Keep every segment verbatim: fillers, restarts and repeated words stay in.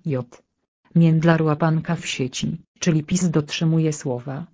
J. Międlar łapanka w sieci, czyli PiS dotrzymuje słowa.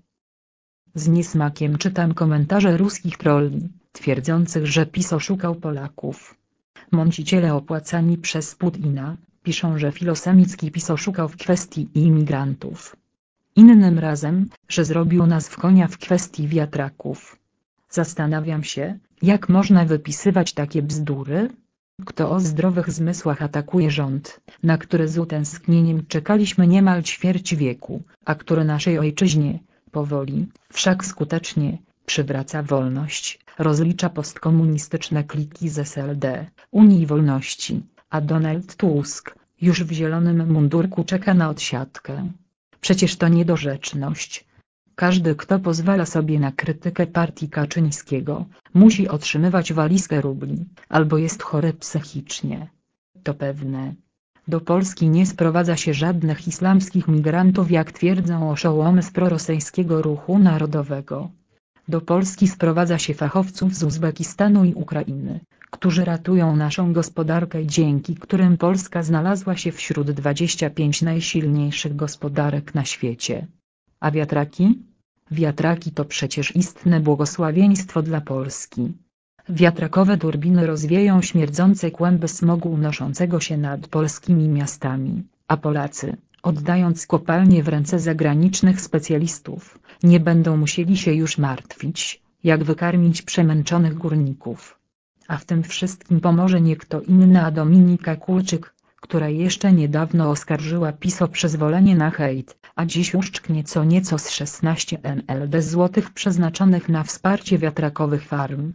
Z niesmakiem czytam komentarze ruskich trolli, twierdzących, że PiS oszukał Polaków. Mąciciele opłacani przez Putina piszą, że filosemicki PiS oszukał w kwestii imigrantów. Innym razem, że zrobił nas w konia w kwestii wiatraków. Zastanawiam się, jak można wypisywać takie bzdury? Kto o zdrowych zmysłach atakuje rząd, na który z utęsknieniem czekaliśmy niemal ćwierć wieku, a który naszej ojczyźnie, powoli, wszak skutecznie, przywraca wolność, rozlicza postkomunistyczne kliki z S L D, Unii Wolności, a Donald Tusk, już w zielonym mundurku, czeka na odsiadkę. Przecież to niedorzeczność. Każdy, kto pozwala sobie na krytykę partii Kaczyńskiego, musi otrzymywać walizkę rubli, albo jest chory psychicznie. To pewne. Do Polski nie sprowadza się żadnych islamskich migrantów, jak twierdzą oszołomy z prorosyjskiego ruchu narodowego. Do Polski sprowadza się fachowców z Uzbekistanu i Ukrainy, którzy ratują naszą gospodarkę i dzięki którym Polska znalazła się wśród dwudziestu pięciu najsilniejszych gospodarek na świecie. A wiatraki? Wiatraki to przecież istne błogosławieństwo dla Polski. Wiatrakowe turbiny rozwieją śmierdzące kłęby smogu unoszącego się nad polskimi miastami, a Polacy, oddając kopalnie w ręce zagranicznych specjalistów, nie będą musieli się już martwić, jak wykarmić przemęczonych górników. A w tym wszystkim pomoże nie kto inny a Dominika Kulczyk, która jeszcze niedawno oskarżyła PiS o przyzwolenie na hejt, a dziś uszczknie co nieco z szesnaście miliardów złotych przeznaczonych na wsparcie wiatrakowych farm.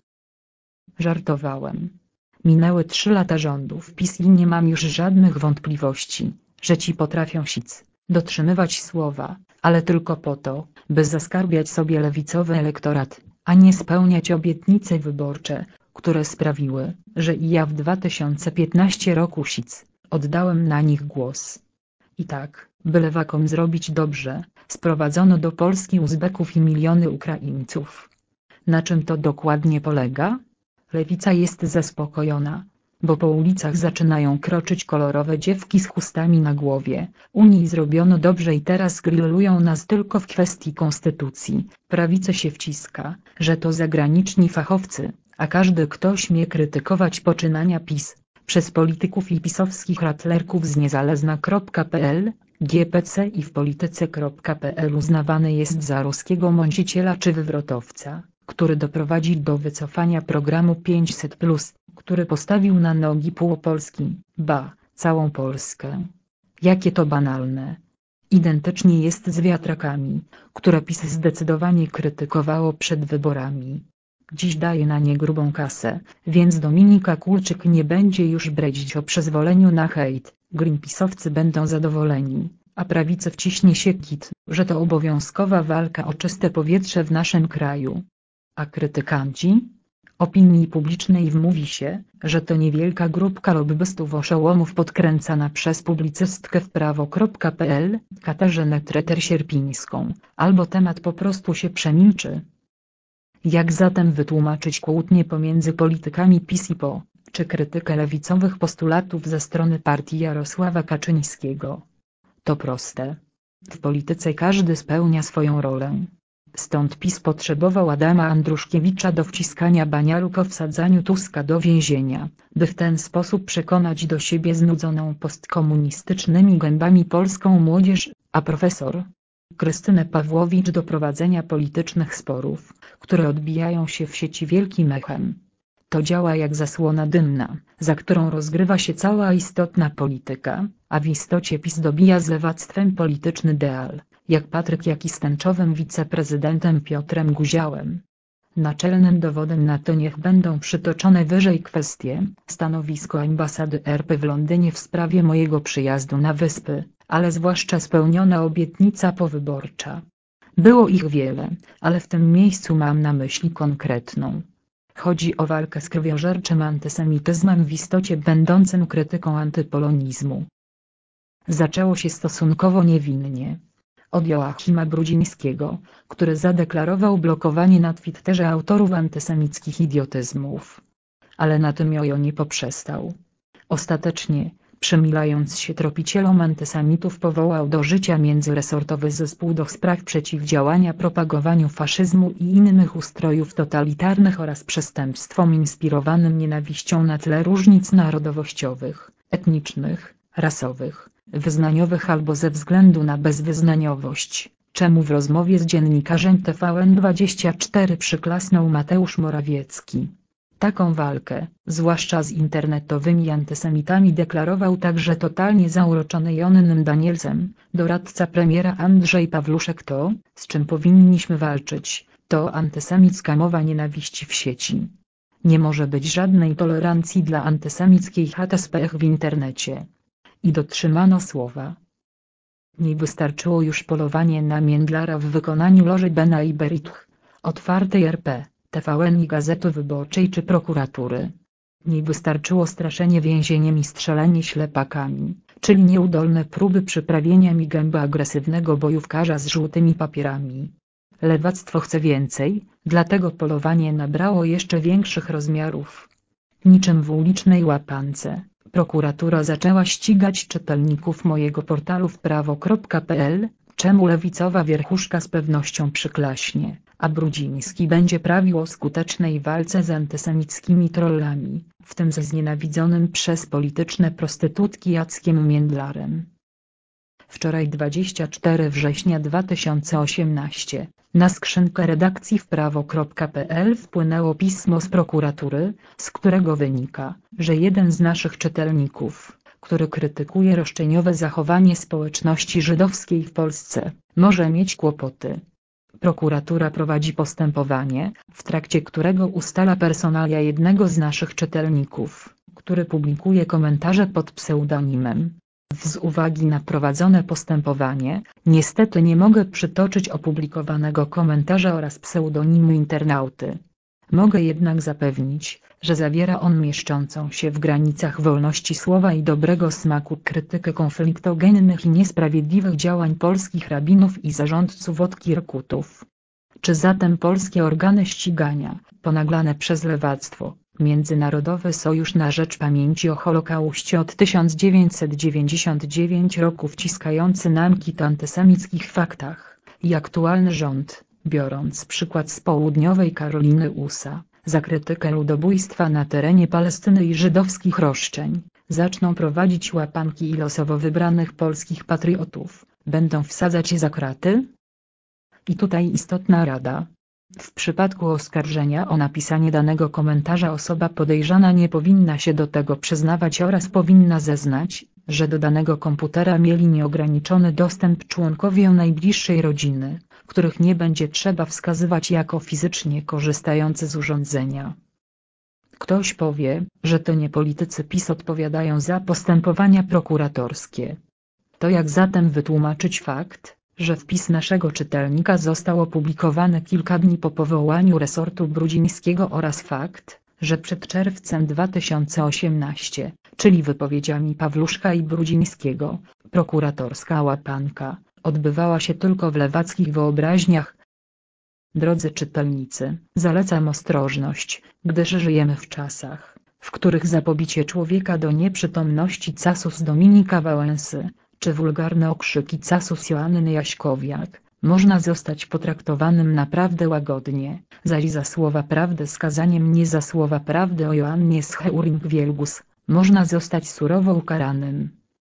Żartowałem. Minęły trzy lata rządów PiS i nie mam już żadnych wątpliwości, że ci potrafią sic, dotrzymywać słowa, ale tylko po to, by zaskarbiać sobie lewicowy elektorat, a nie spełniać obietnice wyborcze, które sprawiły, że i ja w dwa tysiące piętnastym roku sic, oddałem na nich głos. I tak, by lewakom zrobić dobrze, sprowadzono do Polski Uzbeków i miliony Ukraińców. Na czym to dokładnie polega? Lewica jest zaspokojona, bo po ulicach zaczynają kroczyć kolorowe dziewki z chustami na głowie. Unii zrobiono dobrze i teraz grillują nas tylko w kwestii konstytucji. Prawica się wciska, że to zagraniczni fachowcy, a każdy, kto śmie krytykować poczynania PiS, przez polityków i pisowskich ratlerków z niezależna kropka p l, G P C i w polityce kropka p l uznawany jest za ruskiego mąciciela czy wywrotowca, który doprowadzi do wycofania programu pięćset plus, który postawił na nogi pół Polski, ba, całą Polskę. Jakie to banalne. Identycznie jest z wiatrakami, które PiS zdecydowanie krytykowało przed wyborami. Dziś daje na nie grubą kasę, więc Dominika Kulczyk nie będzie już bredzić o przyzwoleniu na hejt, greenpeace'owcy będą zadowoleni, a prawicy wciśnie się kit, że to obowiązkowa walka o czyste powietrze w naszym kraju. A krytykanci? Opinii publicznej wmówi się, że to niewielka grupka lobbystów oszołomów podkręcana przez publicystkę w prawo kropka p l, Katarzynę Treter-Sierpińską, albo temat po prostu się przemilczy. Jak zatem wytłumaczyć kłótnie pomiędzy politykami PiS i P O, czy krytykę lewicowych postulatów ze strony partii Jarosława Kaczyńskiego? To proste. W polityce każdy spełnia swoją rolę. Stąd PiS potrzebował Adama Andruszkiewicza do wciskania banialu o wsadzaniu Tuska do więzienia, by w ten sposób przekonać do siebie znudzoną postkomunistycznymi gębami polską młodzież, a profesor Krystynę Pawłowicz do prowadzenia politycznych sporów, które odbijają się w sieci wielkim echem. To działa jak zasłona dymna, za którą rozgrywa się cała istotna polityka, a w istocie PiS dobija z lewactwem polityczny deal, jak Patryk Jaki z tęczowym wiceprezydentem Piotrem Guziałem. Naczelnym dowodem na to niech będą przytoczone wyżej kwestie, stanowisko ambasady R P w Londynie w sprawie mojego przyjazdu na Wyspy, ale zwłaszcza spełniona obietnica powyborcza. Było ich wiele, ale w tym miejscu mam na myśli konkretną. Chodzi o walkę z krwiożerczym antysemityzmem, w istocie będącym krytyką antypolonizmu. Zaczęło się stosunkowo niewinnie. Od Joachima Brudzińskiego, który zadeklarował blokowanie na Twitterze autorów antysemickich idiotyzmów. Ale na tym jojo nie poprzestał. Ostatecznie, przemilając się tropicielom antysemitów, powołał do życia międzyresortowy zespół do spraw przeciwdziałania propagowaniu faszyzmu i innych ustrojów totalitarnych oraz przestępstwom inspirowanym nienawiścią na tle różnic narodowościowych, etnicznych, rasowych, wyznaniowych albo ze względu na bezwyznaniowość, czemu w rozmowie z dziennikarzem T V N dwadzieścia cztery przyklasnął Mateusz Morawiecki. Taką walkę, zwłaszcza z internetowymi antysemitami, deklarował także totalnie zauroczony Jonnym Danielsem, doradca premiera Andrzej Pawluszek. To, z czym powinniśmy walczyć, to antysemicka mowa nienawiści w sieci. Nie może być żadnej tolerancji dla antysemickiej hateспех w internecie. I dotrzymano słowa. Nie wystarczyło już polowanie na Międlara w wykonaniu loży Bena i Berituch, Otwartej R P, T V N i Gazety Wyborczej czy prokuratury. Nie wystarczyło straszenie więzieniem i strzelanie ślepakami, czyli nieudolne próby przyprawienia mi gęby agresywnego bojówkarza z żółtymi papierami. Lewactwo chce więcej, dlatego polowanie nabrało jeszcze większych rozmiarów. Niczym w ulicznej łapance, prokuratura zaczęła ścigać czytelników mojego portalu wprawo kropka p l, czemu lewicowa wierchuszka z pewnością przyklaśnie, a Brudziński będzie prawił o skutecznej walce z antysemickimi trollami, w tym ze znienawidzonym przez polityczne prostytutki Jackiem Międlarem. Wczoraj dwudziestego czwartego września dwa tysiące osiemnastego, na skrzynkę redakcji wprawo kropka p l wpłynęło pismo z prokuratury, z którego wynika, że jeden z naszych czytelników, który krytykuje roszczeniowe zachowanie społeczności żydowskiej w Polsce, może mieć kłopoty. Prokuratura prowadzi postępowanie, w trakcie którego ustala personalia jednego z naszych czytelników, który publikuje komentarze pod pseudonimem. Z uwagi na prowadzone postępowanie, niestety nie mogę przytoczyć opublikowanego komentarza oraz pseudonimu internauty. Mogę jednak zapewnić, że zawiera on mieszczącą się w granicach wolności słowa i dobrego smaku krytykę konfliktogennych i niesprawiedliwych działań polskich rabinów i zarządców od Kirkutów. Czy zatem polskie organy ścigania, ponaglane przez lewactwo, Międzynarodowy Sojusz na Rzecz Pamięci o Holokauście od tysiąc dziewięćset dziewięćdziesiątego dziewiątego roku wciskający nam kit o antysemickich faktach, i aktualny rząd, biorąc przykład z południowej Karoliny U S A, za krytykę ludobójstwa na terenie Palestyny i żydowskich roszczeń, zaczną prowadzić łapanki i losowo wybranych polskich patriotów, będą wsadzać za kraty? I tutaj istotna rada. W przypadku oskarżenia o napisanie danego komentarza osoba podejrzana nie powinna się do tego przyznawać oraz powinna zeznać, że do danego komputera mieli nieograniczony dostęp członkowie najbliższej rodziny, których nie będzie trzeba wskazywać jako fizycznie korzystający z urządzenia. Ktoś powie, że to nie politycy PiS odpowiadają za postępowania prokuratorskie. To jak zatem wytłumaczyć fakt, że wpis naszego czytelnika został opublikowany kilka dni po powołaniu resortu Brudzińskiego oraz fakt, że przed czerwcem dwa tysiące osiemnastego, czyli wypowiedziami Pawluszka i Brudzińskiego, prokuratorska łapanka odbywała się tylko w lewackich wyobraźniach? Drodzy czytelnicy, zalecam ostrożność, gdyż żyjemy w czasach, w których za pobicie człowieka do nieprzytomności casus Dominika Wałęsy, czy wulgarne okrzyki casus Joanny Jaśkowiak, można zostać potraktowanym naprawdę łagodnie, zaś za słowa prawdy skazaniem nie za słowa prawdy o Joannie Scheuring-Wielgus, można zostać surowo ukaranym.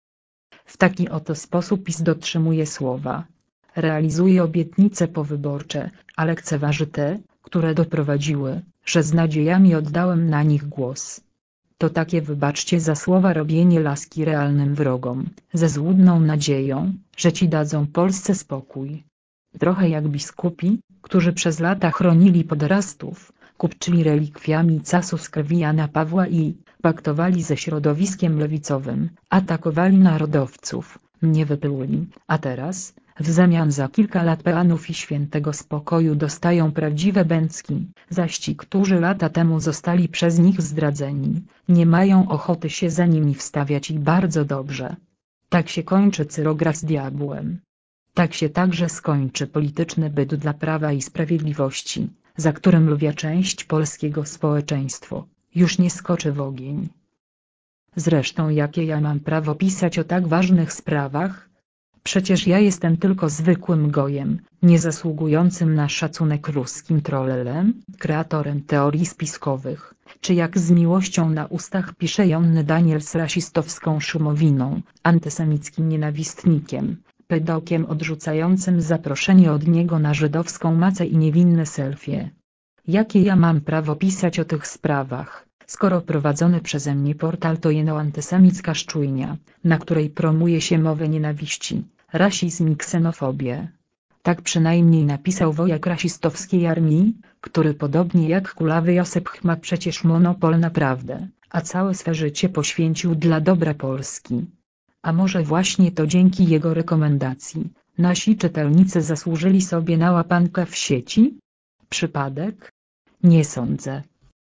W taki oto sposób PiS dotrzymuje słowa. Realizuje obietnice powyborcze, a lekceważy te, które doprowadziły, że z nadziejami oddałem na nich głos. To takie, wybaczcie za słowa, robienie laski realnym wrogom, ze złudną nadzieją, że ci dadzą Polsce spokój. Trochę jak biskupi, którzy przez lata chronili poderastów, kupczyli relikwiami casus krwi Jana Pawła i paktowali ze środowiskiem lewicowym, atakowali narodowców, mnie wypłuli, a teraz, w zamian za kilka lat peanów i świętego spokoju dostają prawdziwe bęcki, zaś ci, którzy lata temu zostali przez nich zdradzeni, nie mają ochoty się za nimi wstawiać i bardzo dobrze. Tak się kończy cyrograf z diabłem. Tak się także skończy polityczny byt dla Prawa i Sprawiedliwości, za którym lwia część polskiego społeczeństwa już nie skoczy w ogień. Zresztą jakie ja mam prawo pisać o tak ważnych sprawach? Przecież ja jestem tylko zwykłym gojem, nie zasługującym na szacunek ruskim trollem, kreatorem teorii spiskowych, czy jak z miłością na ustach pisze Jonny Daniels rasistowską szumowiną, antysemickim nienawistnikiem, pedałkiem odrzucającym zaproszenie od niego na żydowską macę i niewinne selfie. Jakie ja mam prawo pisać o tych sprawach, skoro prowadzony przeze mnie portal to jeno antysemicka szczujnia, na której promuje się mowę nienawiści, rasizm i ksenofobię. Tak przynajmniej napisał wojak rasistowskiej armii, który podobnie jak kulawy Joseph ma przecież monopol na prawdę, a całe swe życie poświęcił dla dobra Polski. A może właśnie to dzięki jego rekomendacji, nasi czytelnicy zasłużyli sobie na łapankę w sieci? Przypadek? Nie sądzę.